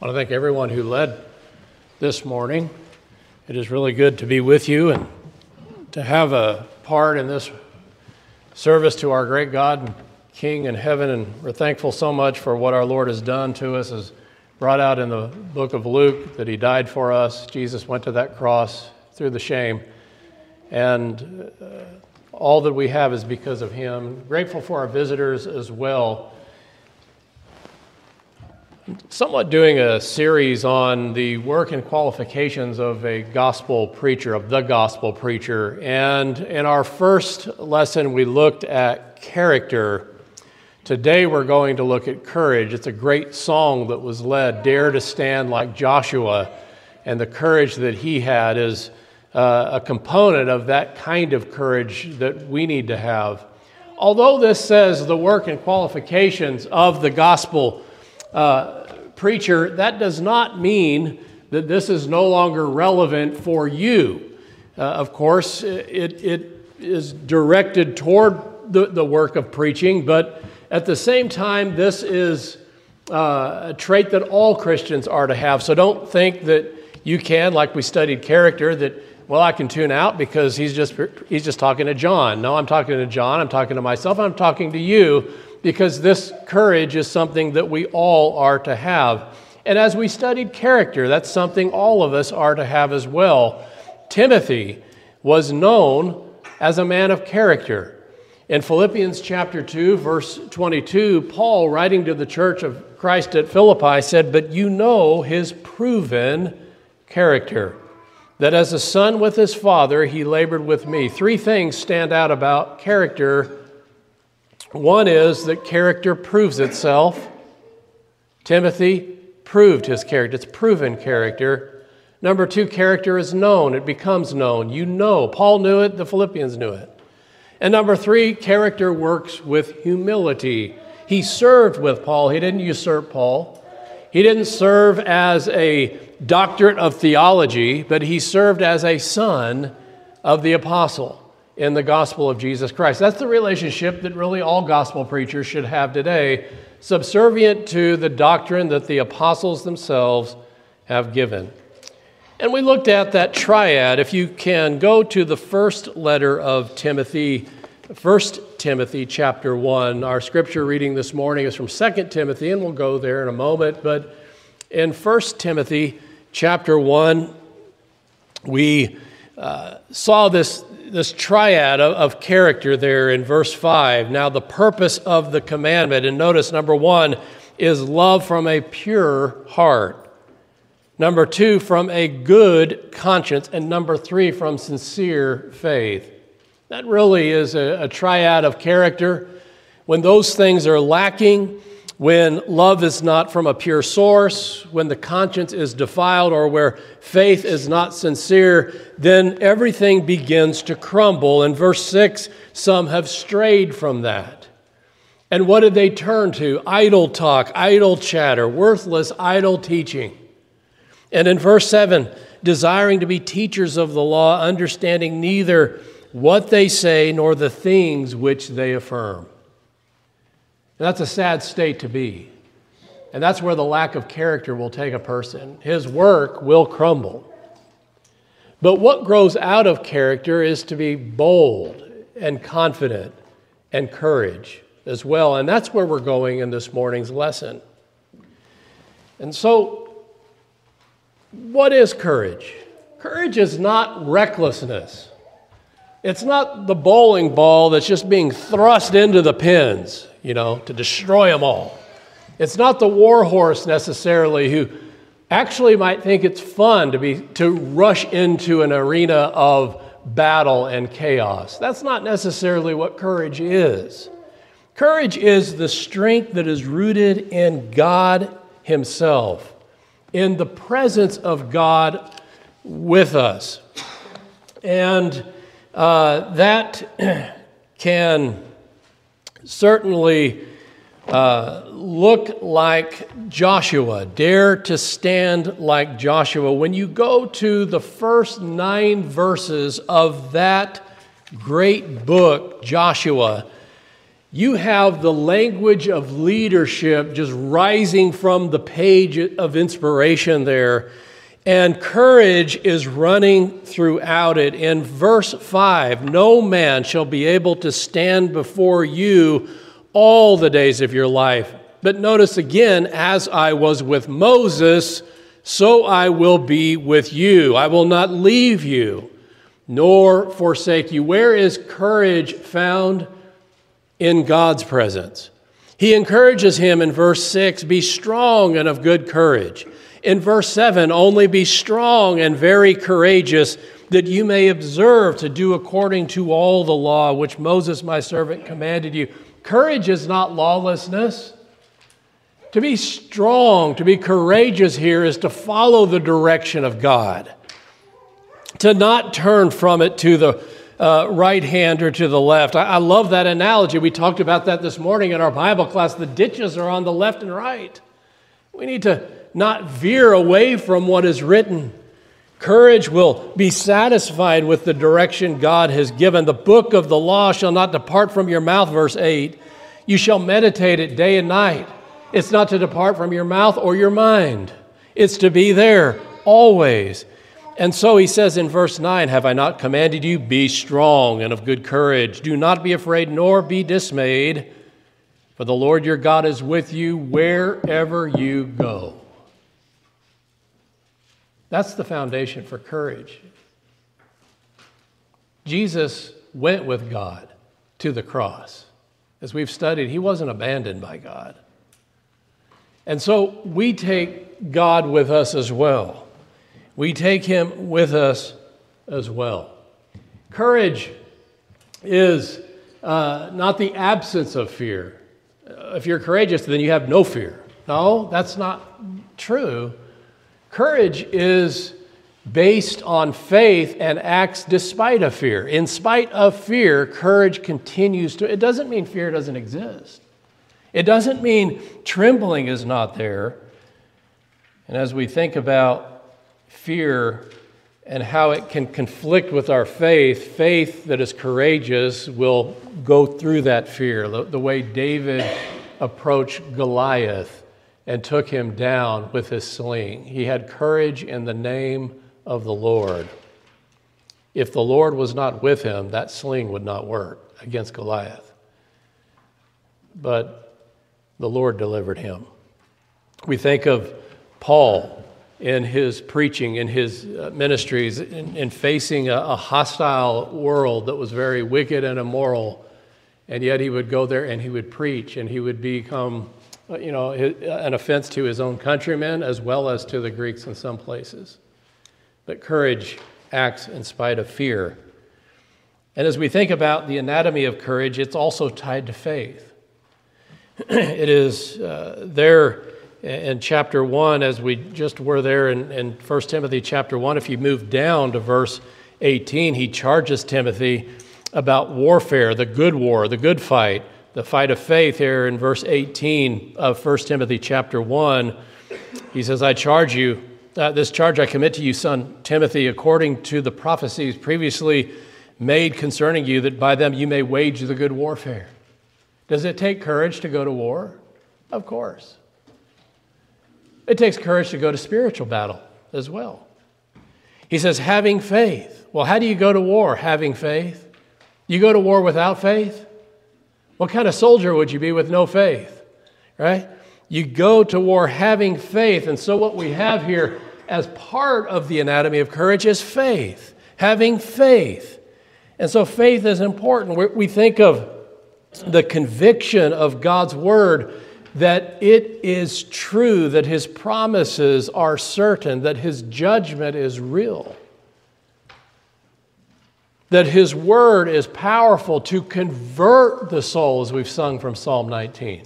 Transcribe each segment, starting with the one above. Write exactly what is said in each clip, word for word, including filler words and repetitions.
I want to thank everyone who led this morning. It is really good to be with you and to have a part in this service to our great God and King in heaven. And we're thankful so much for what our Lord has done to us, as brought out in the book of Luke, that he died for us. Jesus went to that cross through the shame. And uh, all that we have is because of him. Grateful for our visitors as well. Somewhat doing a series on the work and qualifications of a gospel preacher, of the gospel preacher. And in our first lesson, we looked at character. Today, we're going to look at courage. It's a great song that was led, "Dare to Stand Like Joshua." And the courage that he had is uh, a component of that kind of courage that we need to have. Although this says the work and qualifications of the gospel Uh, preacher, that does not mean that this is no longer relevant for you. Uh, of course, it, it is directed toward the, the work of preaching, but at the same time, this is uh, a trait that all Christians are to have. So don't think that you can, like we studied character, that, well, I can tune out because he's just he's just talking to John. No, I'm talking to John, I'm talking to myself, I'm talking to you, because this courage is something that we all are to have. And as we studied character, that's something all of us are to have as well. Timothy was known as a man of character. In Philippians chapter two, verse twenty-two, Paul, writing to the church of Christ at Philippi, said, "But you know his proven character, that as a son with his father, he labored with me." Three things stand out about character. One is that character proves itself. Timothy proved his character. It's proven character. Number two, character is known. It becomes known. You know. Paul knew it. The Philippians knew it. And number three, character works with humility. He served with Paul. He didn't usurp Paul. He didn't serve as a doctorate of theology, but he served as a son of the apostle in the gospel of Jesus Christ. That's the relationship that really all gospel preachers should have today, subservient to the doctrine that the apostles themselves have given. And we looked at that triad. If you can go to the first letter of Timothy, First Timothy chapter one. Our scripture reading this morning is from Second Timothy, and we'll go there in a moment. But in First Timothy chapter one, we uh, saw this this triad of, of character there in verse five. Now, the purpose of the commandment, and notice number one is love from a pure heart. Number two, from a good conscience. And number three, from sincere faith. That really is a, a triad of character. When those things are lacking, when love is not from a pure source, when the conscience is defiled, or where faith is not sincere, then everything begins to crumble. In verse six, some have strayed from that. And what did they turn to? Idle talk, idle chatter, worthless, idle teaching. And in verse seven, desiring to be teachers of the law, understanding neither what they say nor the things which they affirm. And that's a sad state to be. And that's where the lack of character will take a person. His work will crumble. But what grows out of character is to be bold and confident and courage as well. And that's where we're going in this morning's lesson. And so, what is courage? Courage is not recklessness. It's not the bowling ball that's just being thrust into the pins, you know, to destroy them all. It's not the war horse necessarily who actually might think it's fun to be to rush into an arena of battle and chaos. That's not necessarily what courage is. Courage is the strength that is rooted in God Himself, in the presence of God with us. And uh, that can certainly uh, look like Joshua. Dare to stand like Joshua. When you go to the first nine verses of that great book, Joshua, You have the language of leadership just rising from the page of inspiration there. And courage is running throughout it. In verse five, no man shall be able to stand before you all the days of your life. But notice again, as I was with Moses, so I will be with you. I will not leave you, nor forsake you. Where is courage found? In God's presence. He encourages him in verse six, be strong and of good courage. In verse seven, only be strong and very courageous, that you may observe to do according to all the law which Moses my servant commanded you. Courage is not lawlessness. To be strong, to be courageous here is to follow the direction of God, to not turn from it to the uh, right hand or to the left. I, I love that analogy. We talked about that this morning in our Bible class. The ditches are on the left and right. We need to not veer away from what is written. Courage will be satisfied with the direction God has given. The book of the law shall not depart from your mouth, verse eight. You shall meditate it day and night. It's not to depart from your mouth or your mind. It's to be there always. And so he says in verse nine, have I not commanded you, be strong and of good courage. Do not be afraid nor be dismayed, for the Lord your God is with you wherever you go. That's the foundation for courage. Jesus went with God to the cross. As we've studied, he wasn't abandoned by God. And so we take God with us as well. We take him with us as well. Courage is uh, not the absence of fear. Uh, if you're courageous, then you have no fear. No, that's not true. Courage is based on faith and acts despite of fear. In spite of fear, courage continues to. It doesn't mean fear doesn't exist. It doesn't mean trembling is not there. And as we think about fear and how it can conflict with our faith, faith that is courageous will go through that fear. The, the way David approached Goliath and took him down with his sling. He had courage in the name of the Lord. If the Lord was not with him, that sling would not work against Goliath. But the Lord delivered him. We think of Paul in his preaching, in his ministries, in, in facing a, a hostile world that was very wicked and immoral. And yet he would go there and he would preach and he would become, you know, an offense to his own countrymen as well as to the Greeks in some places. But courage acts in spite of fear. And as we think about the anatomy of courage, it's also tied to faith. It is uh, there in chapter one, as we just were there in, in First Timothy chapter one. If you move down to verse eighteen, he charges Timothy about warfare, the good war, the good fight, the fight of faith. Here in verse eighteen of First Timothy chapter one, he says, I charge you, uh, this charge I commit to you, son Timothy, according to the prophecies previously made concerning you, that by them you may wage the good warfare. Does it take courage to go to war? Of course. It takes courage to go to spiritual battle as well. He says, having faith. Well, how do you go to war? Having faith. You go to war without faith? What kind of soldier would you be with no faith? Right? You go to war having faith. And so what we have here as part of the anatomy of courage is faith. Having faith. And so faith is important. We think of the conviction of God's word that it is true, that his promises are certain, that his judgment is real, that his word is powerful to convert the soul, as we've sung from Psalm nineteen.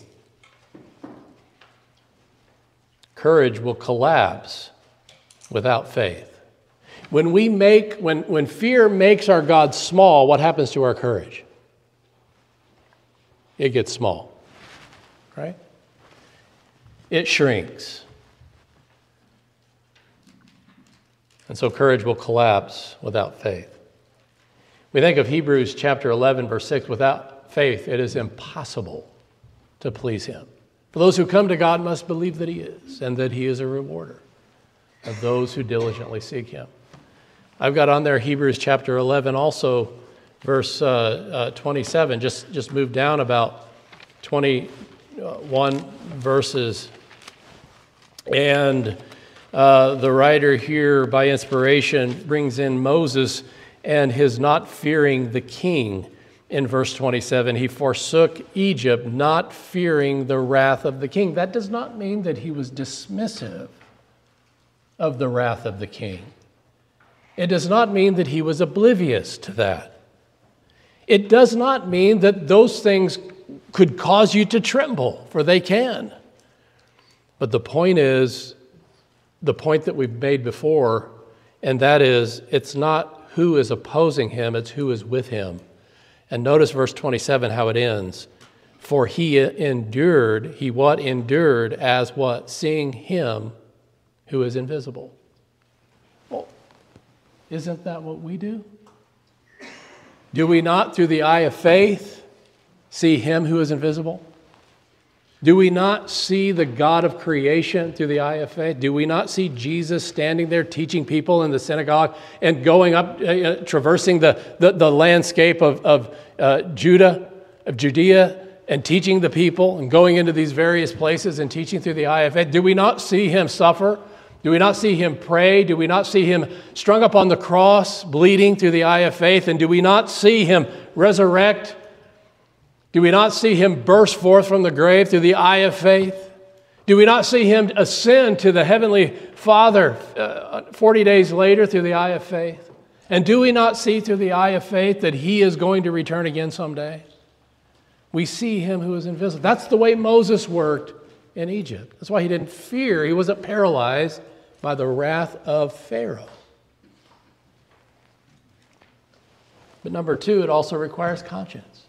Courage will collapse without faith. When we make, when, when fear makes our God small, what happens to our courage? It gets small, right? It shrinks. And so courage will collapse without faith. We think of Hebrews chapter eleven, verse six, without without faith, it is impossible to please him. For those who come to God must believe that he is, and that he is a rewarder of those who diligently seek him. I've got on there Hebrews chapter eleven, also verse uh, uh, twenty-seven. Just, just move down about twenty-one verses. And uh, the writer here, by inspiration, brings in Moses and his not fearing the king. In verse twenty-seven, he forsook Egypt, not fearing the wrath of the king. That does not mean that he was dismissive of the wrath of the king. It does not mean that he was oblivious to that. It does not mean that those things could cause you to tremble, for they can. But the point is, the point that we've made before, and that is, it's not who is opposing him, it's who is with him. And notice verse twenty-seven, how it ends. For he endured, he what? Endured as what? Seeing him who is invisible. Well, isn't that what we do? Do we not, through the eye of faith, see him who is invisible? Do we not see the God of creation through the eye of faith? Do we not see Jesus standing there teaching people in the synagogue and going up, uh, traversing the, the, the landscape of, of uh, Judah, of Judea, and teaching the people and going into these various places and teaching through the eye of faith? Do we not see him suffer? Do we not see him pray? Do we not see him strung up on the cross, bleeding through the eye of faith? And do we not see him resurrect? Do we not see him burst forth from the grave through the eye of faith? Do we not see him ascend to the heavenly Father uh, forty days later through the eye of faith? And do we not see through the eye of faith that he is going to return again someday? We see him who is invisible. That's the way Moses worked in Egypt. That's why he didn't fear. He wasn't paralyzed by the wrath of Pharaoh. But number two, it also requires conscience.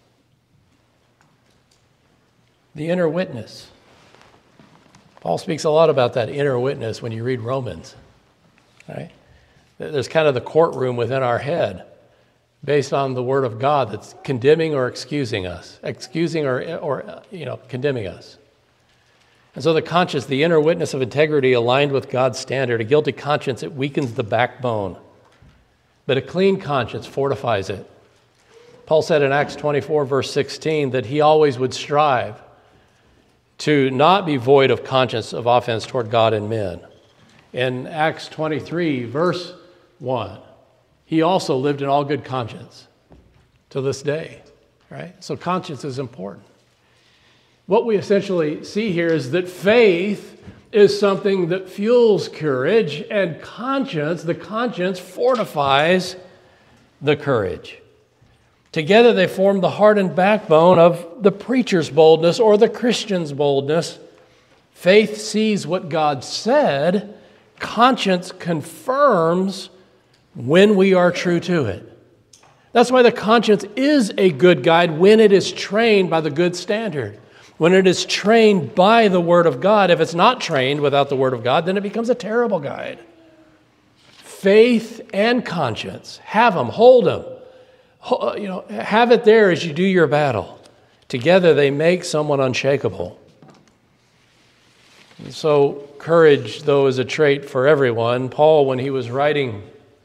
The inner witness. Paul speaks a lot about that inner witness when you read Romans. Right? There's kind of the courtroom within our head based on the Word of God that's condemning or excusing us, excusing or, or you know, condemning us. And so the conscience, the inner witness of integrity aligned with God's standard, a guilty conscience, it weakens the backbone. But a clean conscience fortifies it. Paul said in Acts twenty-four, verse sixteen, that he always would strive to not be void of conscience of offense toward God and men. In Acts twenty-three, verse one, he also lived in all good conscience to this day, right? So conscience is important. What we essentially see here is that faith is something that fuels courage, and conscience, the conscience fortifies the courage. Together they form the heart and backbone of the preacher's boldness or the Christian's boldness. Faith sees what God said. Conscience confirms when we are true to it. That's why the conscience is a good guide when it is trained by the good standard. When it is trained by the Word of God. If it's not trained without the Word of God, then it becomes a terrible guide. Faith and conscience, have them, hold them. You know, have it there as you do your battle. Together they make someone unshakable. And so courage, though, is a trait for everyone. Paul, when he was writing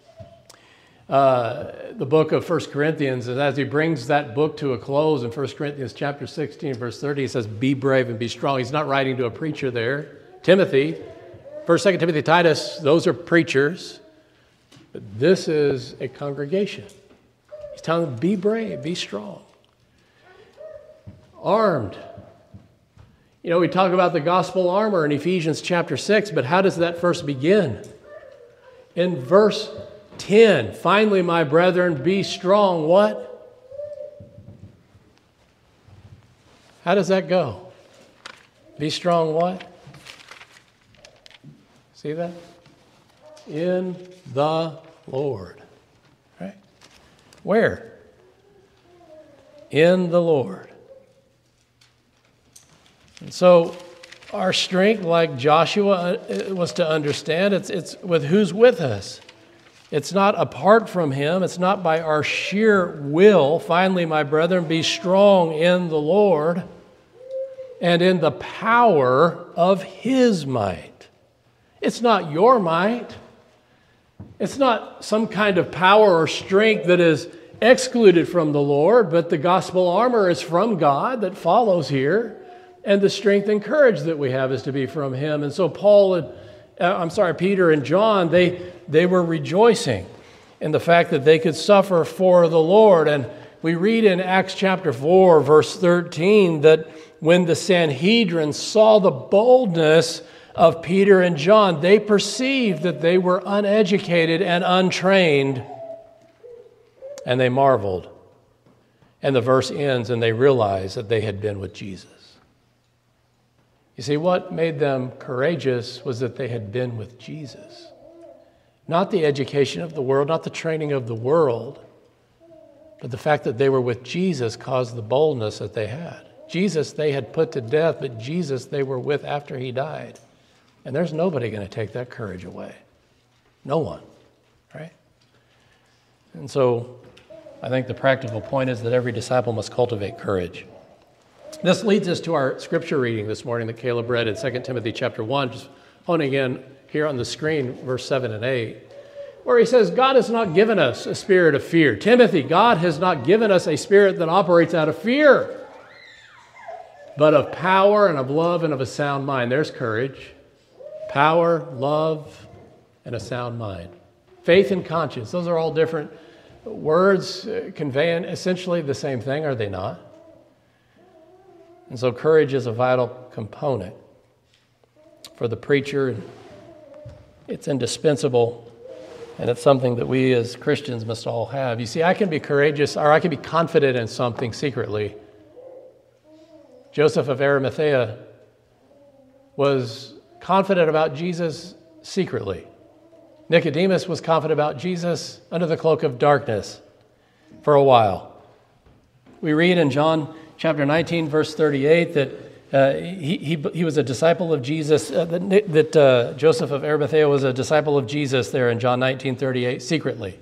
uh, the book of First Corinthians, and as he brings that book to a close in First Corinthians chapter sixteen, verse thirty, he says, be brave and be strong. He's not writing to a preacher there. Timothy, First, Second Timothy, Titus, those are preachers. But this is a congregation. He's telling them, be brave, be strong. Armed. You know, we talk about the gospel armor in Ephesians chapter six, but how does that first begin? In verse ten, finally, my brethren, be strong. What? How does that go? Be strong what? See that? In the Lord. Right? Where? In the Lord. And so our strength, like Joshua was to understand, it's, it's with who's with us. It's not apart from him. It's not by our sheer will. Finally, my brethren, be strong in the Lord and in the power of his might. It's not your might. It's not some kind of power or strength that is excluded from the Lord, but the gospel armor is from God that follows here, and the strength and courage that we have is to be from him. And so Paul, and, uh, I'm sorry, Peter and John, they, they were rejoicing in the fact that they could suffer for the Lord. And we read in Acts chapter four, verse thirteen, that when the Sanhedrin saw the boldness of Peter and John, they perceived that they were uneducated and untrained, and they marveled. And the verse ends, and they realized that they had been with Jesus. You see, what made them courageous was that they had been with Jesus. Not the education of the world, not the training of the world, but the fact that they were with Jesus caused the boldness that they had. Jesus they had put to death, but Jesus they were with after he died. And there's nobody going to take that courage away. No one, right? And so I think the practical point is that every disciple must cultivate courage. This leads us to our scripture reading this morning that Caleb read in Second Timothy chapter one, just honing in here on the screen, verse seven and eight, where he says, God has not given us a spirit of fear. Timothy, God has not given us a spirit that operates out of fear, but of power and of love and of a sound mind. There's courage. Power, love, and a sound mind. Faith and conscience. Those are all different words conveying essentially the same thing, are they not? And so courage is a vital component for the preacher. It's indispensable, and it's something that we as Christians must all have. You see, I can be courageous, or I can be confident in something secretly. Joseph of Arimathea was confident about Jesus secretly. Nicodemus was confident about Jesus under the cloak of darkness for a while. We read in John chapter nineteen, verse thirty-eight, that uh, he, he, he was a disciple of Jesus, uh, that, that uh, Joseph of Arimathea was a disciple of Jesus there in John nineteen thirty-eight, secretly.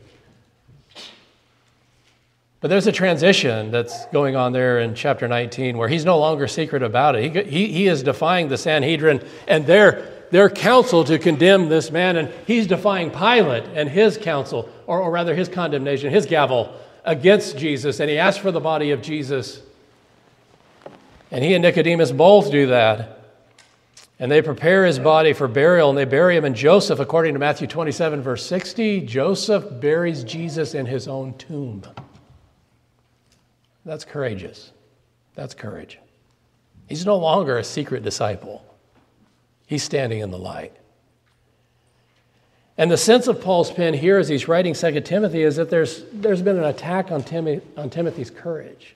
But there's a transition that's going on there in chapter nineteen where he's no longer secret about it. He, he, he is defying the Sanhedrin and their, their counsel to condemn this man, and he's defying Pilate and his counsel, or, or rather his condemnation, his gavel against Jesus, and he asks for the body of Jesus. And he and Nicodemus both do that. And they prepare his body for burial, and they bury him. And Joseph, according to Matthew twenty-seven, verse sixty, Joseph buries Jesus in his own tomb. That's courageous. That's courage. He's no longer a secret disciple. He's standing in the light. And the sense of Paul's pen here as he's writing Second Timothy is that there's, there's been an attack on, Tim, on Timothy's courage,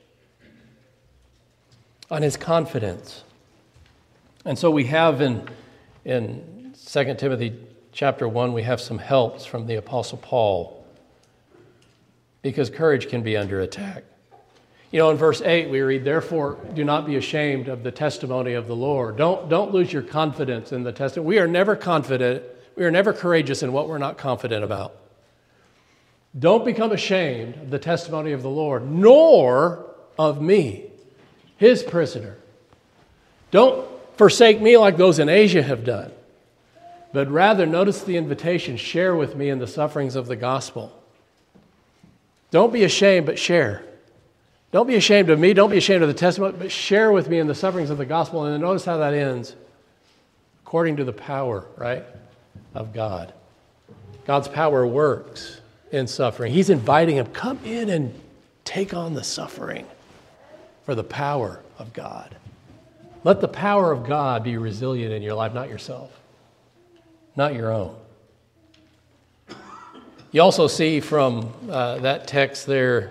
on his confidence. And so we have in, in Second Timothy chapter one, we have some helps from the Apostle Paul, because courage can be under attack. You know, in verse eight, we read, therefore, do not be ashamed of the testimony of the Lord. Don't, don't lose your confidence in the testimony. We are never confident. We are never courageous in what we're not confident about. Don't become ashamed of the testimony of the Lord, nor of me, his prisoner. Don't forsake me like those in Asia have done, but rather notice the invitation, share with me in the sufferings of the gospel. Don't be ashamed, but share. Don't be ashamed of me. Don't be ashamed of the testimony, but share with me in the sufferings of the gospel. And then notice how that ends. According to the power, right, of God. God's power works in suffering. He's inviting him, come in and take on the suffering for the power of God. Let the power of God be resilient in your life, not yourself, not your own. You also see from uh, that text there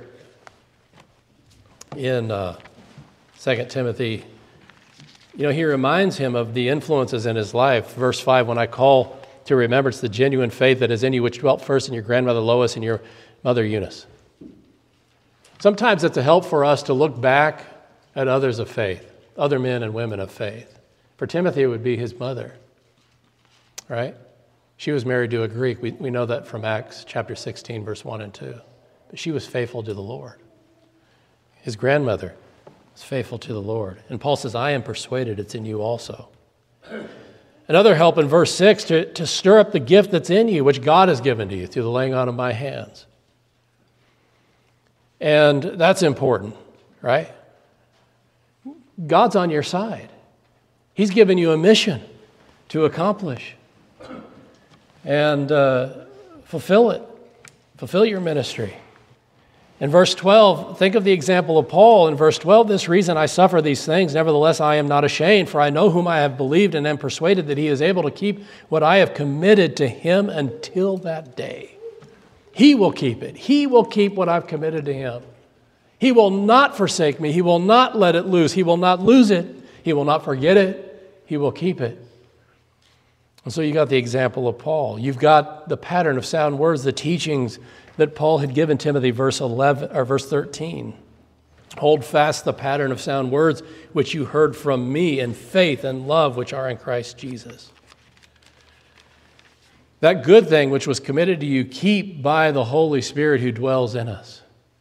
in uh, Second Timothy, you know, he reminds him of the influences in his life. Verse five, when I call to remembrance the genuine faith that is in you, which dwelt first in your grandmother Lois and your mother Eunice. Sometimes it's a help for us to look back at others of faith, other men and women of faith. For Timothy, it would be his mother, right? She was married to a Greek. We, we know that from Acts chapter sixteen, verse one and two. But she was faithful to the Lord. His grandmother was faithful to the Lord. And Paul says, I am persuaded it's in you also. Another help in verse six, to, to stir up the gift that's in you, which God has given to you through the laying on of my hands. And that's important, right? God's on your side. He's given you a mission to accomplish and uh, fulfill it. Fulfill your ministry. In verse twelve, think of the example of Paul. In verse twelve, this reason I suffer these things, nevertheless I am not ashamed, for I know whom I have believed and am persuaded that he is able to keep what I have committed to him until that day. He will keep it. He will keep what I've committed to him. He will not forsake me. He will not let it lose. He will not lose it. He will not forget it. He will keep it. And so you got the example of Paul. You've got the pattern of sound words, the teachings that Paul had given Timothy, verse eleven or verse thirteen. Hold fast the pattern of sound words which you heard from me in faith and love which are in Christ Jesus. That good thing which was committed to you, keep by the Holy Spirit who dwells in us.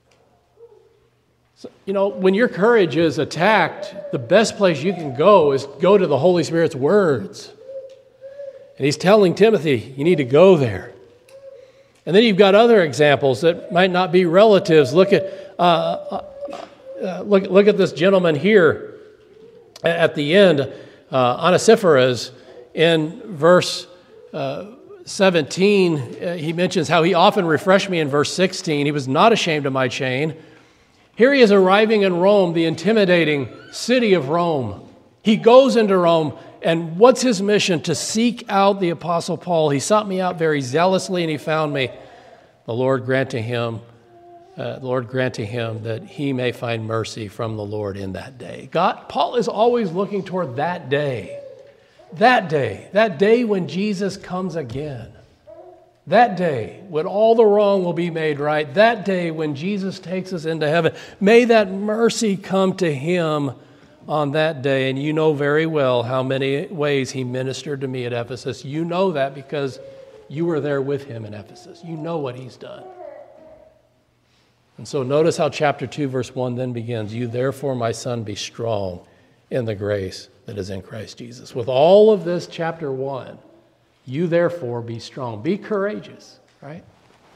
So, you know, when your courage is attacked, the best place you can go is go to the Holy Spirit's words. And he's telling Timothy, you need to go there. And then you've got other examples that might not be relatives. Look at uh, uh, look, look at this gentleman here at the end, uh, Onesiphorus, in verse uh, seventeen. Uh, he mentions how he often refreshed me in verse sixteen. He was not ashamed of my chain. Here he is arriving in Rome, the intimidating city of Rome. He goes into Rome. And what's his mission? To seek out the Apostle Paul. He sought me out very zealously, and he found me. The Lord grant to him, uh, Lord grant to him that he may find mercy from the Lord in that day. God, Paul is always looking toward that day. That day. That day when Jesus comes again. That day when all the wrong will be made right. That day when Jesus takes us into heaven. May that mercy come to him on that day. And you know very well how many ways he ministered to me at Ephesus. You know that because you were there with him in Ephesus. You know what he's done. And so notice how chapter two, verse one then begins. You therefore, my son, be strong in the grace that is in Christ Jesus. With all of this, chapter one, you therefore be strong. Be courageous, right?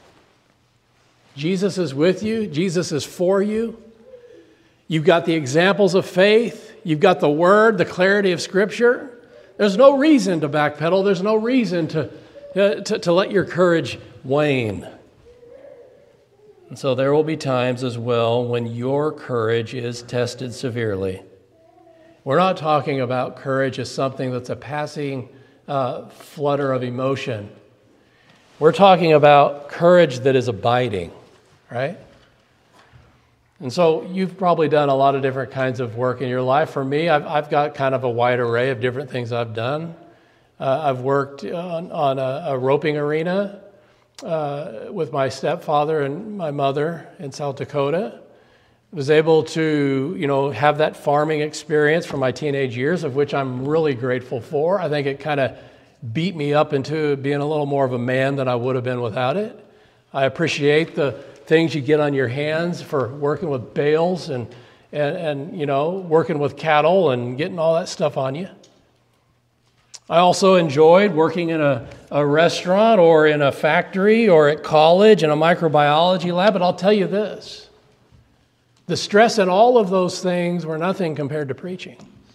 Jesus is with you. Jesus is for you. You've got the examples of faith. You've got the word, the clarity of Scripture. There's no reason to backpedal. There's no reason to, to, to let your courage wane. And so there will be times as well when your courage is tested severely. We're not talking about courage as something that's a passing uh, flutter of emotion. We're talking about courage that is abiding, right? And so you've probably done a lot of different kinds of work in your life. For me, I've, I've got kind of a wide array of different things I've done. Uh, I've worked on, on a, a roping arena uh, with my stepfather and my mother in South Dakota. I was able to, you know, have that farming experience from my teenage years, of which I'm really grateful for. I think it kind of beat me up into being a little more of a man than I would have been without it. I appreciate the things you get on your hands for working with bales and, and, and, you know, working with cattle and getting all that stuff on you. I also enjoyed working in a, a restaurant or in a factory or at college in a microbiology lab, but I'll tell you this. The stress in all of those things were nothing compared to preaching.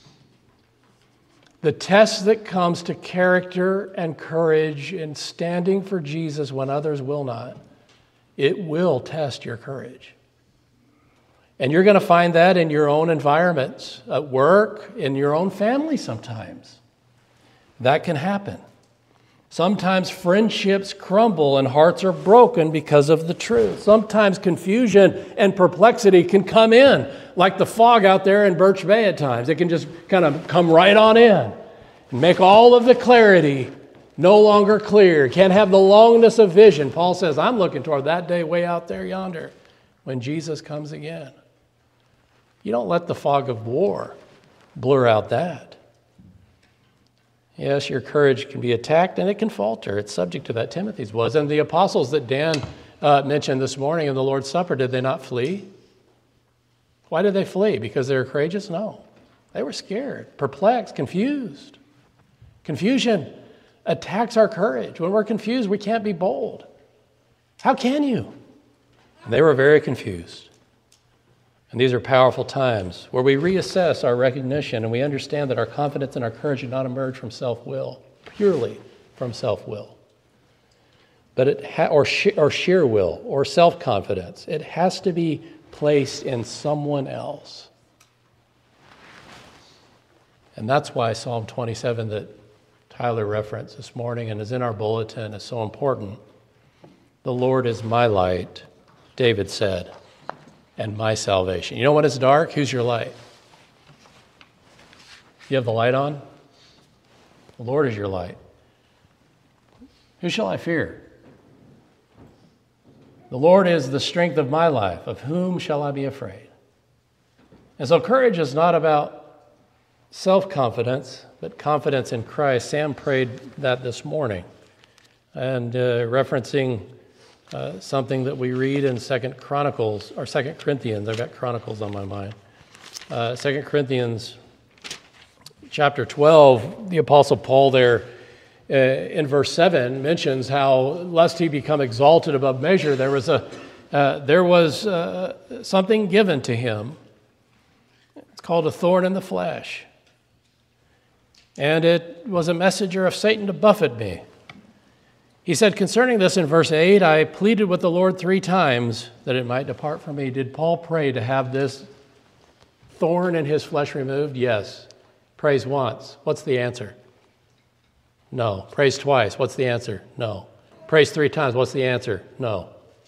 The test that comes to character and courage in standing for Jesus when others will not, it will test your courage. And you're going to find that in your own environments, at work, in your own family sometimes. That can happen. Sometimes friendships crumble and hearts are broken because of the truth. Sometimes confusion and perplexity can come in, like the fog out there in Birch Bay at times. It can just kind of come right on in and make all of the clarity no longer clear. Can't have the longness of vision. Paul says, I'm looking toward that day way out there yonder when Jesus comes again. You don't let the fog of war blur out that. Yes, your courage can be attacked and it can falter. It's subject to that. Timothy's was. And the apostles that Dan uh, mentioned this morning in the Lord's Supper, did they not flee? Why did they flee? Because they were courageous? No. They were scared, perplexed, confused. Confusion attacks our courage. When we're confused, we can't be bold. How can you? They were very confused. And these are powerful times where we reassess our recognition and we understand that our confidence and our courage do not emerge from self-will, purely from self-will. But it ha- or, she- or sheer will or self-confidence. It has to be placed in someone else. And that's why Psalm twenty-seven that Tyler referenced this morning and is in our bulletin is so important. The Lord is my light, David said, and my salvation. You know when it's dark? Who's your light? You have the light on? The Lord is your light. Who shall I fear? The Lord is the strength of my life. Of whom shall I be afraid? And so courage is not about self-confidence, but confidence in Christ. Sam prayed that this morning. And uh, referencing uh, something that we read in Second Chronicles, or Second Corinthians, I've got Chronicles on my mind. Uh, Second Corinthians chapter twelve, the Apostle Paul there uh, in verse seven mentions how lest he become exalted above measure, there was a uh, there was uh, something given to him. It's called a thorn in the flesh. And it was a messenger of Satan to buffet me. He said concerning this in verse eight, I pleaded with the Lord three times that it might depart from me. Did Paul pray to have this thorn in his flesh removed? Yes. Prays once. What's the answer? No. Prays twice. What's the answer? No. Prays three times. What's the answer? No.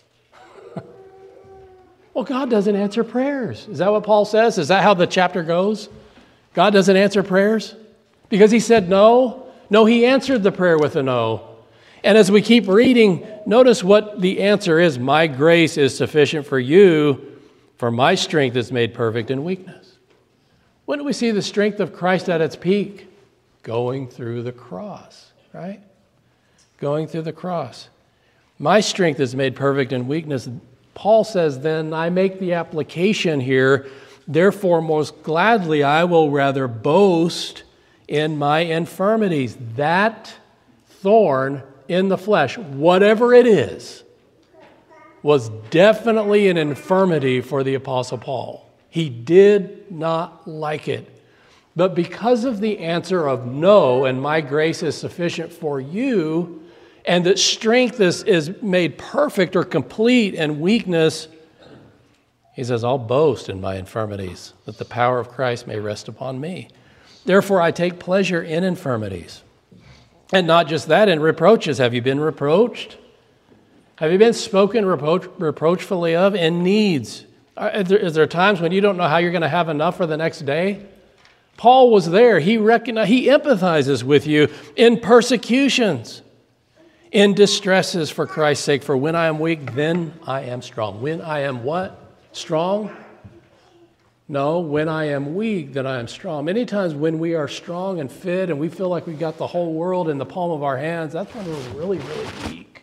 Well, God doesn't answer prayers. Is that what Paul says? Is that how the chapter goes? God doesn't answer prayers? Because he said no? No, he answered the prayer with a no. And as we keep reading, notice what the answer is. My grace is sufficient for you, for my strength is made perfect in weakness. When do we see the strength of Christ at its peak? Going through the cross, right? Going through the cross. My strength is made perfect in weakness. Paul says, then I make the application here, therefore most gladly I will rather boast in my infirmities. That thorn in the flesh, whatever it is, was definitely an infirmity for the Apostle Paul. He did not like it. But because of the answer of no, and my grace is sufficient for you, and that strength is, is made perfect or complete in weakness, he says, I'll boast in my infirmities, that the power of Christ may rest upon me. Therefore, I take pleasure in infirmities. And not just that, in reproaches. Have you been reproached? Have you been spoken reproach, reproachfully of? In needs. Is there, is there times when you don't know how you're going to have enough for the next day? Paul was there. He recognized, he empathizes with you in persecutions, in distresses for Christ's sake. For when I am weak, then I am strong. When I am what? Strong? No, when I am weak, then I am strong. Many times when we are strong and fit and we feel like we've got the whole world in the palm of our hands, that's when we're really, really weak.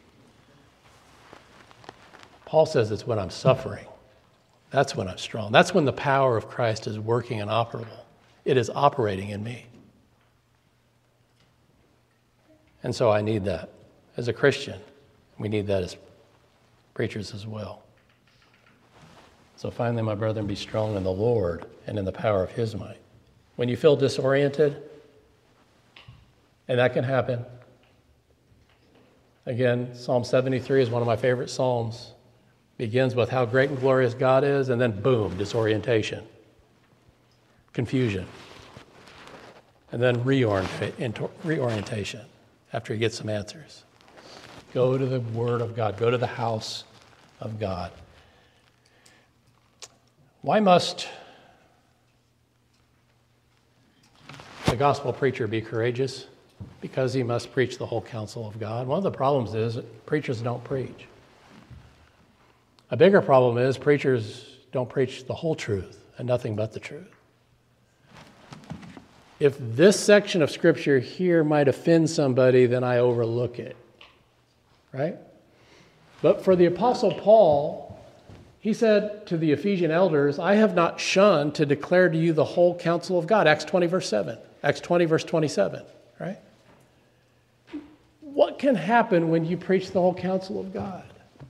Paul says it's when I'm suffering. That's when I'm strong. That's when the power of Christ is working and operable. It is operating in me. And so I need that. As a Christian, we need that as preachers as well. So finally, my brethren, be strong in the Lord and in the power of his might. When you feel disoriented, and that can happen. Again, Psalm seventy-three is one of my favorite psalms. Begins with how great and glorious God is, and then boom, disorientation, confusion, and then reorientation after you get some answers. Go to the Word of God. Go to the house of God. Why must the gospel preacher be courageous? Because he must preach the whole counsel of God. One of the problems is that preachers don't preach. A bigger problem is preachers don't preach the whole truth and nothing but the truth. if this section of Scripture here might offend somebody, then I overlook it, right? But for the Apostle Paul, he said to the Ephesian elders, I have not shunned to declare to you the whole counsel of God, Acts twenty, verse seven, Acts twenty, verse twenty-seven, right? What can happen when you preach the whole counsel of God?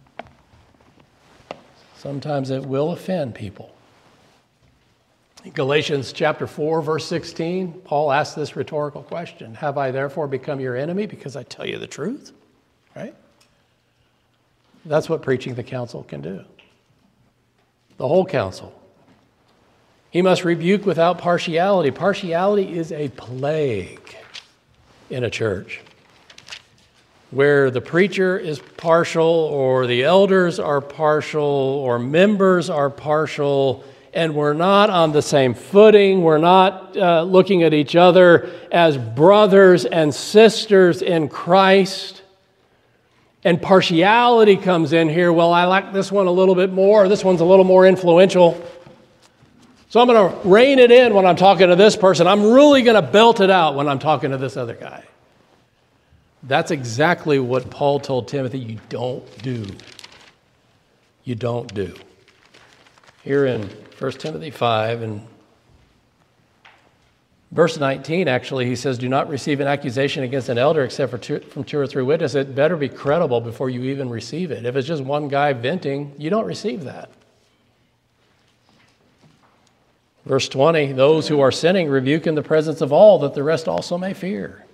Sometimes it will offend people. In Galatians chapter four, verse sixteen, Paul asks this rhetorical question, have I therefore become your enemy because I tell you the truth? Right? That's what preaching the counsel can do. The whole counsel. He must rebuke without partiality. Partiality is a plague in a church, where the preacher is partial, or the elders are partial, or members are partial, and we're not on the same footing. We're not uh, looking at each other as brothers and sisters in Christ. And partiality comes in here. Well, I like this one a little bit more. This one's a little more influential. So I'm going to rein it in when I'm talking to this person. I'm really going to belt it out when I'm talking to this other guy. That's exactly what Paul told Timothy you don't do. You don't do. Here in First Timothy five and verse nineteen, actually, he says, do not receive an accusation against an elder except for two, from two or three witnesses. It better be credible before you even receive it. If it's just one guy venting, you don't receive that. Verse twenty, those who are sinning rebuke in the presence of all, that the rest also may fear.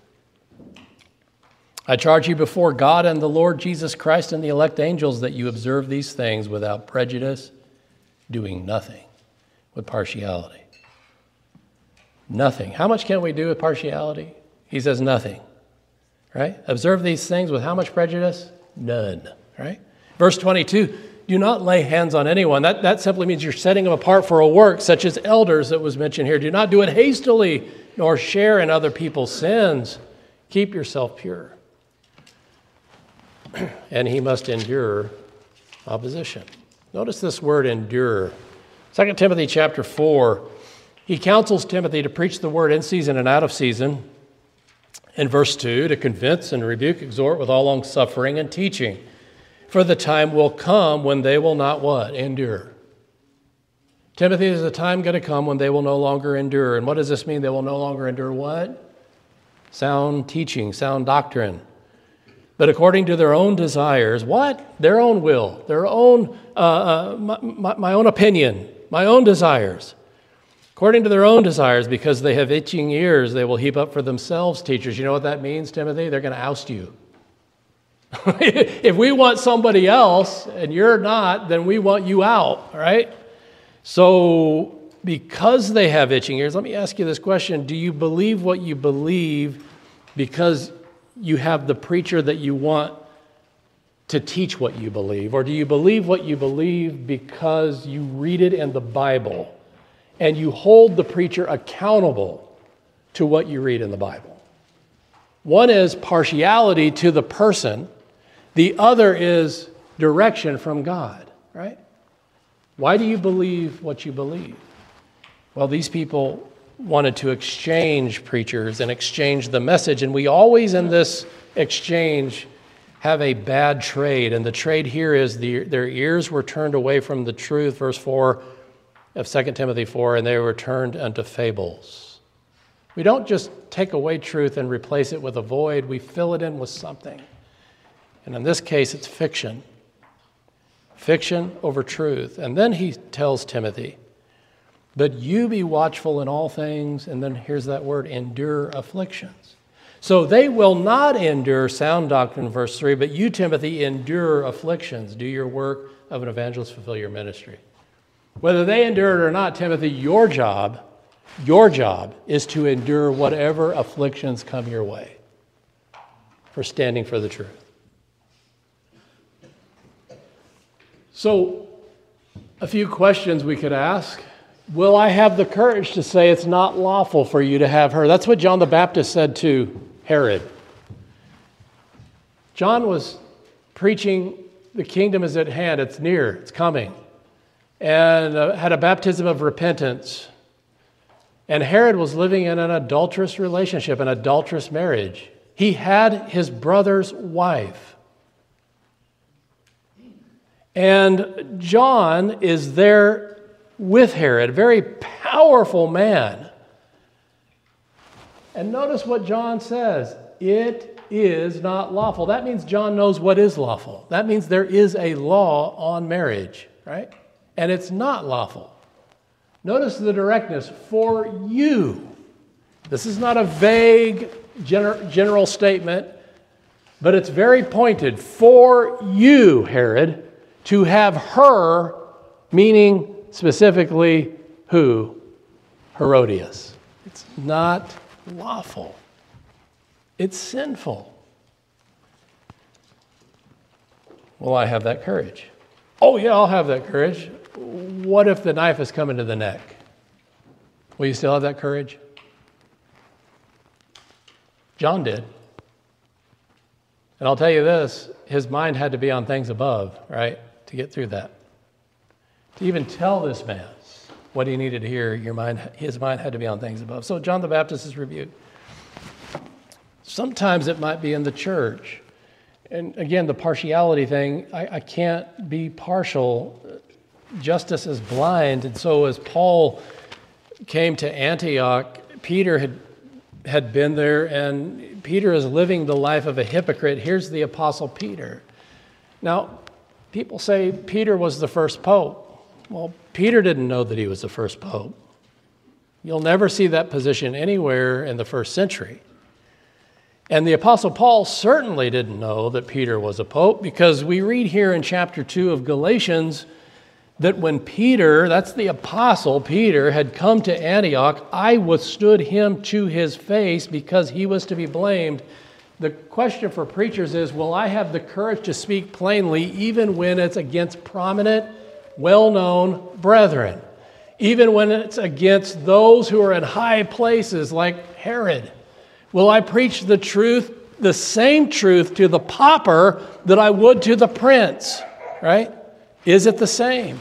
I charge you before God and the Lord Jesus Christ and the elect angels that you observe these things without prejudice, doing nothing with partiality. Nothing. How much can we do with partiality? He says nothing, right? Observe these things with how much prejudice? None, right? Verse twenty-two, do not lay hands on anyone. That, that simply means you're setting them apart for a work, such as elders that was mentioned here. Do not do it hastily, nor share in other people's sins. Keep yourself pure. And he must endure opposition. Notice this word endure. Second Timothy chapter four, he counsels Timothy to preach the word in season and out of season. In verse two, to convince and rebuke, exhort with all long suffering and teaching. For the time will come when they will not what? Endure. Timothy, there's a time going to come when they will no longer endure. And what does this mean? They will no longer endure what? Sound teaching, sound doctrine. But according to their own desires, what? Their own will, their own, uh, uh, my, my, my own opinion, my own desires. According to their own desires, because they have itching ears, they will heap up for themselves teachers. You know what that means, Timothy? They're going to oust you. If we want somebody else and you're not, then we want you out, all right? So because they have itching ears, let me ask you this question. Do you believe what you believe because you have the preacher that you want to teach what you believe? Or do you believe what you believe because you read it in the Bible and you hold the preacher accountable to what you read in the Bible? One is partiality to the person. The other is direction from God, right? Why do you believe what you believe? Well, these people wanted to exchange preachers and exchange the message. And we always in this exchange have a bad trade. And the trade here is the, their ears were turned away from the truth, verse four of Second Timothy four, and they were turned unto fables. We don't just take away truth and replace it with a void. We fill it in with something. And in this case, it's fiction. Fiction over truth. And then he tells Timothy, but you be watchful in all things, and then here's that word, endure afflictions. So they will not endure sound doctrine, verse three, but you, Timothy, endure afflictions. Do your work of an evangelist, fulfill your ministry. Whether they endure it or not, Timothy, your job, your job is to endure whatever afflictions come your way for standing for the truth. So, a few questions we could ask. Will I have the courage to say it's not lawful for you to have her? That's what John the Baptist said to Herod. John was preaching, the kingdom is at hand, it's near, it's coming, and uh, had a baptism of repentance. And Herod was living in an adulterous relationship, an adulterous marriage. He had his brother's wife. And John is there with Herod, a very powerful man. And notice what John says. It is not lawful. That means John knows what is lawful. That means there is a law on marriage, right? And it's not lawful. Notice the directness, for you. This is not a vague gener- general statement, but it's very pointed. For you, Herod, to have her, meaning specifically who? Herodias. It's not lawful. It's sinful. Will I have that courage? Oh, yeah, I'll have that courage. What if the knife is coming to the neck? Will you still have that courage? John did. And I'll tell you this, his mind had to be on things above, right, to get through that. To even tell this man what he needed to hear, your mind, his mind had to be on things above. So John the Baptist is rebuked. Sometimes it might be in the church. And again, the partiality thing, I, I can't be partial. Justice is blind. And so as Paul came to Antioch, Peter had, had been there, and Peter is living the life of a hypocrite. Here's the Apostle Peter. Now, people say Peter was the first pope. Well, Peter didn't know that he was the first pope. You'll never see that position anywhere in the first century. And the Apostle Paul certainly didn't know that Peter was a pope, because we read here in chapter two of Galatians that when Peter, that's the Apostle Peter, had come to Antioch, I withstood him to his face because he was to be blamed. The question for preachers is, will I have the courage to speak plainly even when it's against prominent, well-known brethren? Even when it's against those who are in high places like Herod? Will I preach the truth, the same truth to the pauper that I would to the prince, right? Is it the same?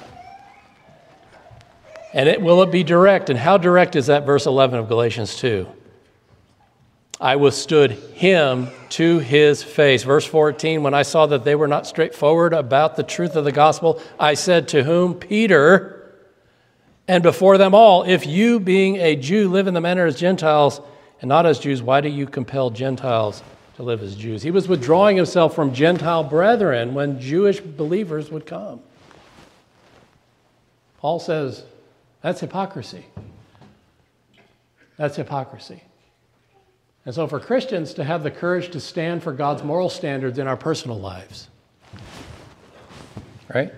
And it, will it be direct? And how direct is that verse eleven of Galatians two? I withstood him to his face. Verse fourteen, when I saw that they were not straightforward about the truth of the gospel, I said to whom? Peter, and before them all, if you, being a Jew, live in the manner as Gentiles and not as Jews, why do you compel Gentiles to live as Jews? He was withdrawing himself from Gentile brethren when Jewish believers would come. Paul says, that's hypocrisy. That's hypocrisy. And so for Christians to have the courage to stand for God's moral standards in our personal lives, right?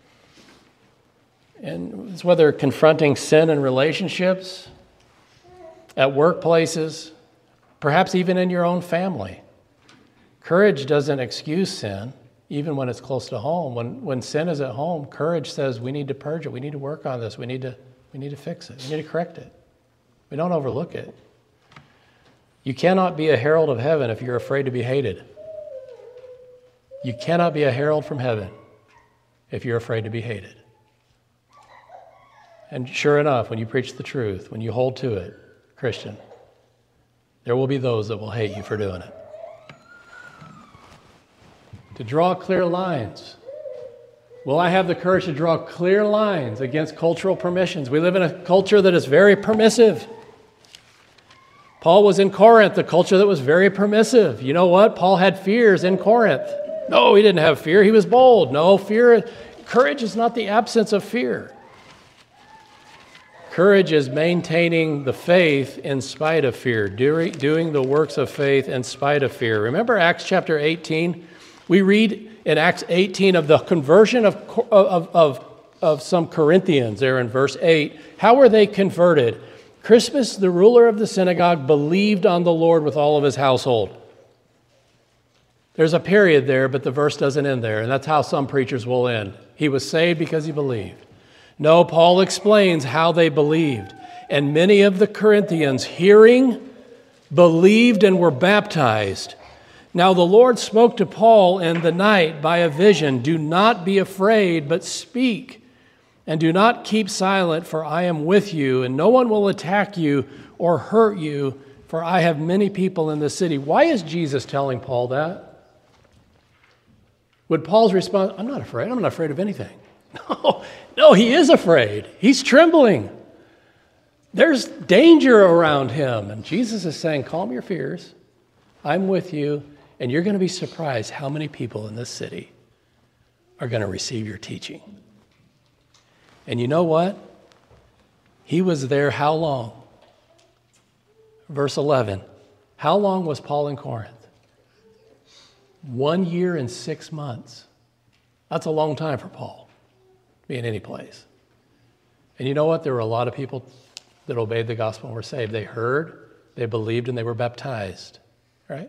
And it's whether confronting sin in relationships, at workplaces, perhaps even in your own family. Courage doesn't excuse sin, even when it's close to home. When when sin is at home, courage says we need to purge it. We need to work on this. We need to we need to fix it. We need to correct it. We don't overlook it. You cannot be a herald of heaven if you're afraid to be hated. You cannot be a herald from heaven if you're afraid to be hated. And sure enough, when you preach the truth, when you hold to it, Christian, there will be those that will hate you for doing it. To draw clear lines. Will I have the courage to draw clear lines against cultural permissions? We live in a culture that is very permissive. Paul was in Corinth, a culture that was very permissive. You know what? Paul had fears in Corinth. No, he didn't have fear. He was bold. No, fear. Courage is not the absence of fear. Courage is maintaining the faith in spite of fear, doing, doing the works of faith in spite of fear. Remember Acts chapter eighteen? We read in Acts eighteen of the conversion of, of, of, of some Corinthians there in verse eight. How were they converted? Crispus, the ruler of the synagogue, believed on the Lord with all of his household. There's a period there, but the verse doesn't end there, and that's how some preachers will end. He was saved because he believed. No, Paul explains how they believed. And many of the Corinthians, hearing, believed and were baptized. Now the Lord spoke to Paul in the night by a vision. Do not be afraid, but speak And do not keep silent, for I am with you, and no one will attack you or hurt you, for I have many people in the city. Why is Jesus telling Paul that? Would Paul's response, I'm not afraid, I'm not afraid of anything. No, no, he is afraid. He's trembling. There's danger around him. And Jesus is saying, calm your fears. I'm with you, and you're going to be surprised how many people in this city are going to receive your teaching. And you know what? He was there how long? Verse eleven. How long was Paul in Corinth? One year and six months. That's a long time for Paul to be in any place. And you know what? There were a lot of people that obeyed the gospel and were saved. They heard, they believed, and they were baptized. Right?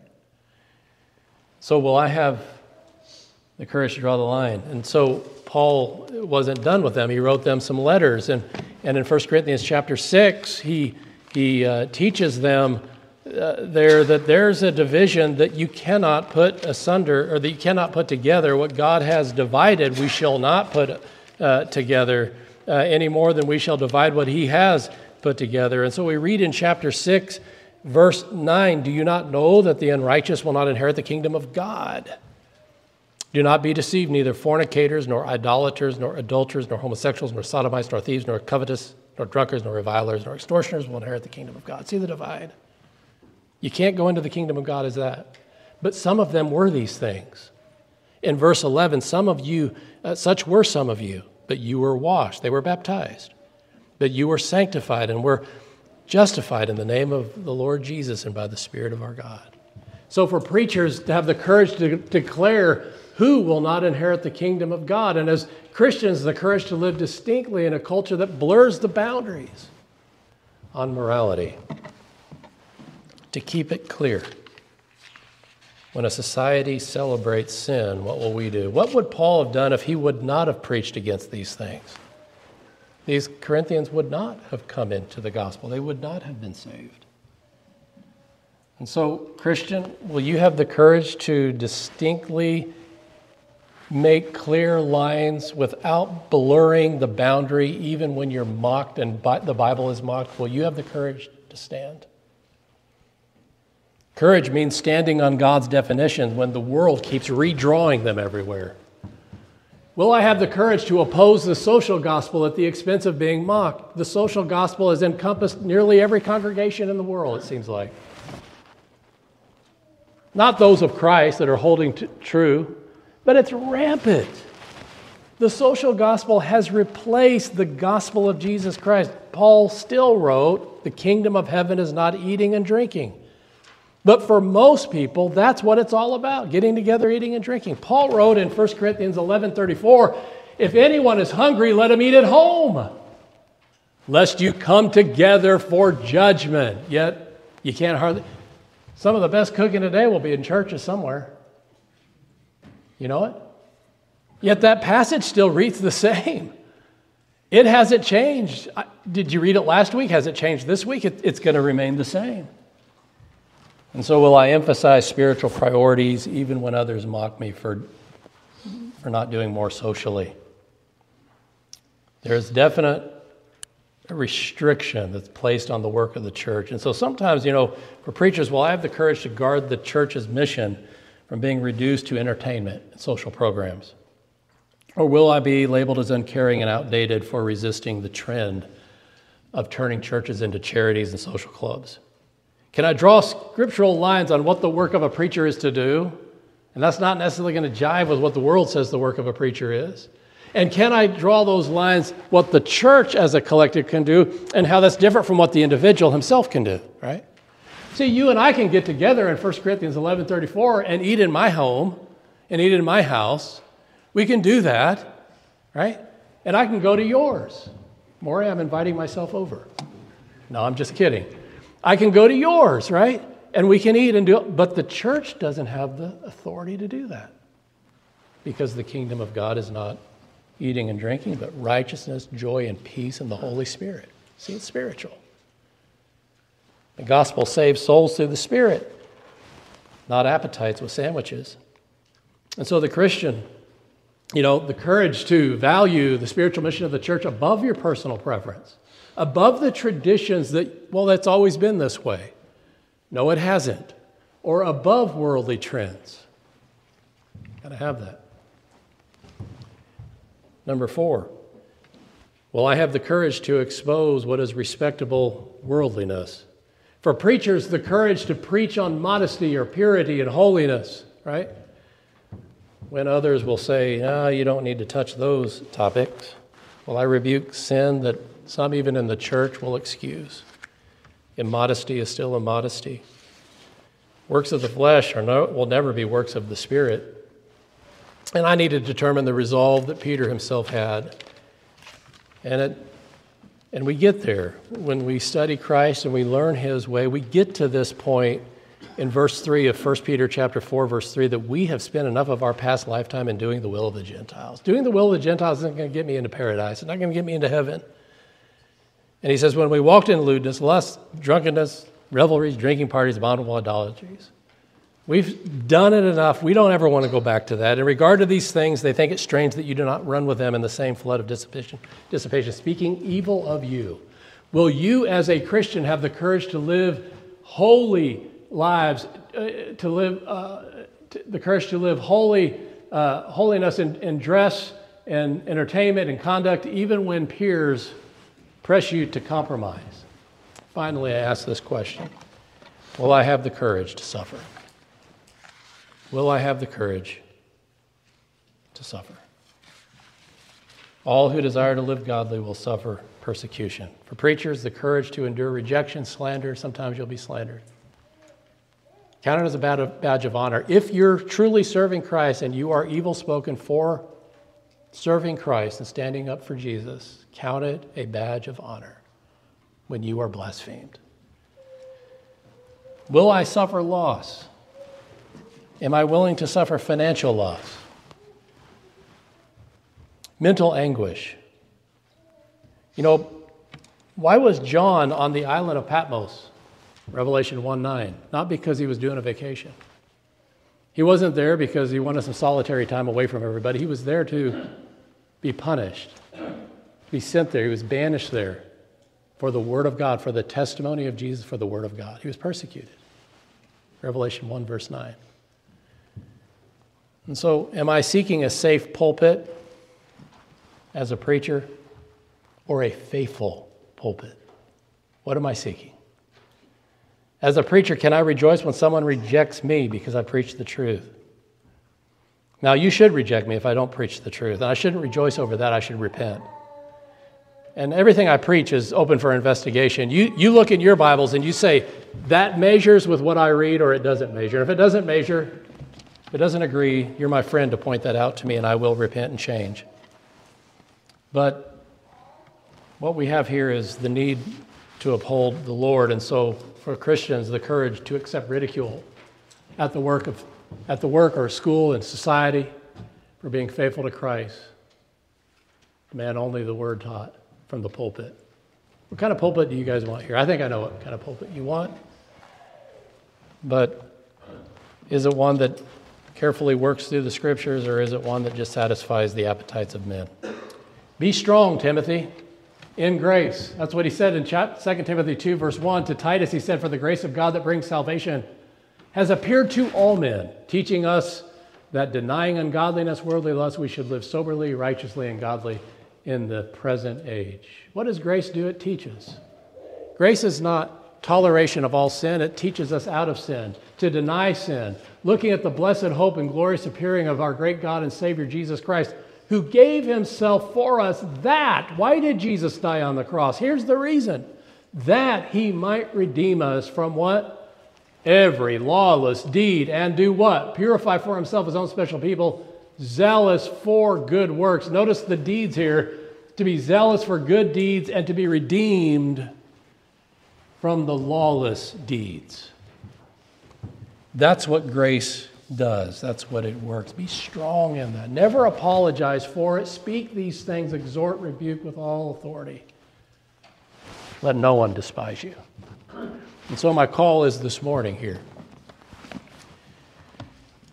So will I have the courage to draw the line? And so Paul wasn't done with them. He wrote them some letters. And, and in First Corinthians chapter six, he, he uh, teaches them uh, there that there's a division that you cannot put asunder, or that you cannot put together. What God has divided, we shall not put uh, together uh, any more than we shall divide what he has put together. And so we read in chapter six, verse nine, do you not know that the unrighteous will not inherit the kingdom of God? Do not be deceived, neither fornicators, nor idolaters, nor adulterers, nor homosexuals, nor sodomites, nor thieves, nor covetous, nor drunkards, nor revilers, nor extortioners will inherit the kingdom of God. See the divide? You can't go into the kingdom of God as that. But some of them were these things. In verse eleven, some of you, uh, such were some of you, but you were washed. They were baptized. But you were sanctified and were justified in the name of the Lord Jesus and by the Spirit of our God. So for preachers to have the courage to declare who will not inherit the kingdom of God, and as Christians, the courage to live distinctly in a culture that blurs the boundaries on morality, to keep it clear. When a society celebrates sin, what will we do? What would Paul have done if he would not have preached against these things? These Corinthians would not have come into the gospel. They would not have been saved. And so, Christian, will you have the courage to distinctly make clear lines without blurring the boundary, even when you're mocked and the Bible is mocked? Will you have the courage to stand? Courage means standing on God's definitions when the world keeps redrawing them everywhere. Will I have the courage to oppose the social gospel at the expense of being mocked? The social gospel has encompassed nearly every congregation in the world, it seems like. Not those of Christ that are holding t- true, but it's rampant. The social gospel has replaced the gospel of Jesus Christ. Paul still wrote, the kingdom of heaven is not eating and drinking. But for most people, that's what it's all about, getting together, eating and drinking. Paul wrote in First Corinthians eleven thirty-four, if anyone is hungry, let him eat at home, lest you come together for judgment. Yet you can't hardly... Some of the best cooking today will be in churches somewhere. You know it? Yet that passage still reads the same. It hasn't changed. Did you read it last week? Has it changed this week? It, it's going to remain the same. And so will I emphasize spiritual priorities even when others mock me for, for not doing more socially? There's definite restriction that's placed on the work of the church. And so sometimes, you know, for preachers, will I have the courage to guard the church's mission from being reduced to entertainment and social programs? Or will I be labeled as uncaring and outdated for resisting the trend of turning churches into charities and social clubs? Can I draw scriptural lines on what the work of a preacher is to do? And that's not necessarily going to jive with what the world says the work of a preacher is. And can I draw those lines, what the church as a collective can do, and how that's different from what the individual himself can do, right? See, you and I can get together in First Corinthians eleven thirty-four and eat in my home and eat in my house. We can do that, right? And I can go to yours. Maury, I'm inviting myself over. No, I'm just kidding. I can go to yours, right? And we can eat and do it. But the church doesn't have the authority to do that because the kingdom of God is not eating and drinking, but righteousness, joy, and peace in the Holy Spirit. See, it's spiritual. The gospel saves souls through the Spirit, not appetites with sandwiches. And so the Christian You know, the courage to value the spiritual mission of the church above your personal preference, above the traditions that, well, that's always been this way. No, it hasn't. Or above worldly trends. Got to have that. Number four, will I have the courage to expose what is respectable worldliness? For preachers, the courage to preach on modesty or purity and holiness, right? When others will say, no, you don't need to touch those topics. Will I rebuke sin that some even in the church will excuse? Immodesty is still immodesty. Works of the flesh are no, will never be works of the Spirit. And I need to determine the resolve that Peter himself had. And it, and we get there. When we study Christ and we learn his way, we get to this point in verse three of First Peter chapter four, verse three, that we have spent enough of our past lifetime in doing the will of the Gentiles. Doing the will of the Gentiles isn't going to get me into paradise. It's not going to get me into heaven. And he says, when we walked in lewdness, lust, drunkenness, revelries, drinking parties, abominable idolatries. We've done it enough. We don't ever want to go back to that. In regard to these things, they think it strange that you do not run with them in the same flood of dissipation, dissipation, speaking evil of you. Will you, as a Christian, have the courage to live holy lives, uh, to live uh, to, the courage to live holy uh, holiness in, in dress and entertainment and conduct, even when peers press you to compromise? Finally, I ask this question: will I have the courage to suffer? Will I have the courage to suffer? All who desire to live godly will suffer persecution. For preachers, the courage to endure rejection, slander. Sometimes you'll be slandered. Count it as a badge of honor. If you're truly serving Christ and you are evil spoken for serving Christ and standing up for Jesus, count it a badge of honor when you are blasphemed. Will I suffer loss? Am I willing to suffer financial loss? Mental anguish. You know, why was John on the island of Patmos? Revelation one nine. Not because he was doing a vacation. He wasn't there because he wanted some solitary time away from everybody. He was there to be punished, to be sent there. He was banished there for the word of God, for the testimony of Jesus, for the word of God. He was persecuted. Revelation one verse nine. And so, am I seeking a safe pulpit as a preacher or a faithful pulpit? What am I seeking? As a preacher, can I rejoice when someone rejects me because I preach the truth? Now, you should reject me if I don't preach the truth, and I shouldn't rejoice over that. I should repent. And everything I preach is open for investigation. You, you look in your Bibles and you say, that measures with what I read or it doesn't measure. And if it doesn't measure, if it doesn't agree, you're my friend to point that out to me, and I will repent and change. But what we have here is the need to uphold the Lord, and so for Christians, the courage to accept ridicule at the work of, at the work or school and society for being faithful to Christ. Man, only the word taught from the pulpit. What kind of pulpit do you guys want here? I think I know what kind of pulpit you want. But is it one that carefully works through the scriptures, or is it one that just satisfies the appetites of men? Be strong, Timothy, in grace. That's what he said in Second Timothy two, verse one. To Titus, he said, for the grace of God that brings salvation has appeared to all men, teaching us that denying ungodliness, worldly lust, we should live soberly, righteously, and godly in the present age. What does grace do? It teaches. Grace is not toleration of all sin. It teaches us out of sin, to deny sin, looking at the blessed hope and glorious appearing of our great God and Savior, Jesus Christ, who gave himself for us. That, why did Jesus die on the cross? Here's the reason. That he might redeem us from what? Every lawless deed, and do what? Purify for himself his own special people, zealous for good works. Notice the deeds here. To be zealous for good deeds and to be redeemed from the lawless deeds. That's what grace does. That's what it works. Be strong in that. Never apologize for it. Speak these things, exhort, rebuke with all authority. Let no one despise you. And so my call is this morning here.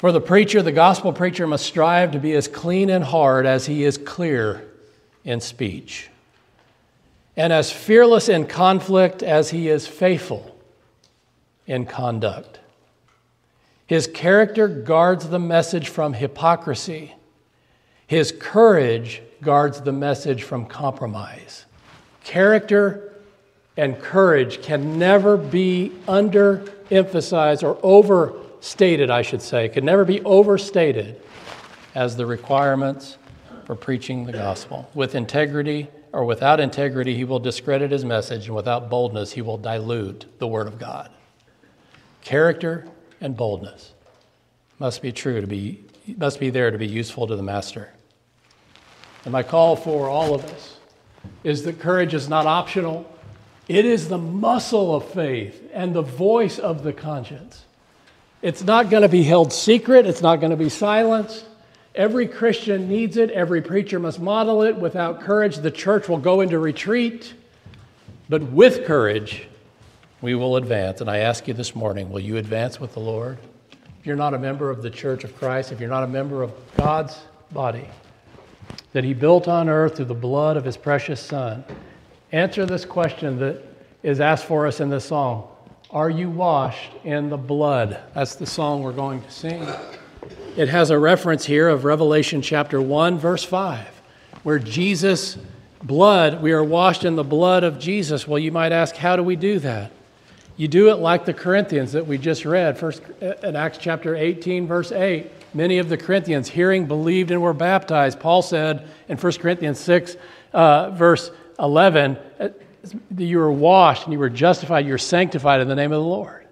For the preacher, the gospel preacher must strive to be as clean in heart as he is clear in speech, and as fearless in conflict as he is faithful in conduct. His character guards the message from hypocrisy. His courage guards the message from compromise. Character and courage can never be underemphasized or overstated, I should say, can never be overstated as the requirements for preaching the gospel. With integrity or without integrity, he will discredit his message, and without boldness, he will dilute the word of God. Character and boldness must be true to be, must be there to be useful to the master. And my call for all of us is that courage is not optional. It is the muscle of faith and the voice of the conscience. It's not going to be held secret. It's not going to be silenced. Every Christian needs it. Every preacher must model it. Without courage, the church will go into retreat. But with courage, we will advance. And I ask you this morning, will you advance with the Lord? If you're not a member of the Church of Christ, if you're not a member of God's body that he built on earth through the blood of his precious Son, answer this question that is asked for us in this song. Are you washed in the blood? That's the song we're going to sing. It has a reference here of Revelation chapter one, verse five, where Jesus' blood, we are washed in the blood of Jesus. Well, you might ask, how do we do that? You do it like the Corinthians that we just read, first in Acts chapter eighteen, verse eight. Many of the Corinthians, hearing, believed, and were baptized. Paul said in First Corinthians six, uh, verse eleven, you were washed and you were justified, you were sanctified in the name of the Lord.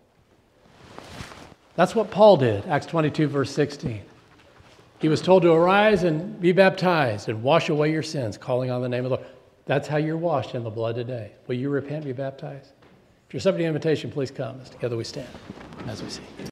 That's what Paul did, Acts twenty-two, verse sixteen. He was told to arise and be baptized and wash away your sins, calling on the name of the Lord. That's how you're washed in the blood today. Will you repent and be baptized? If you're accepting the invitation, please come as together we stand as we sing.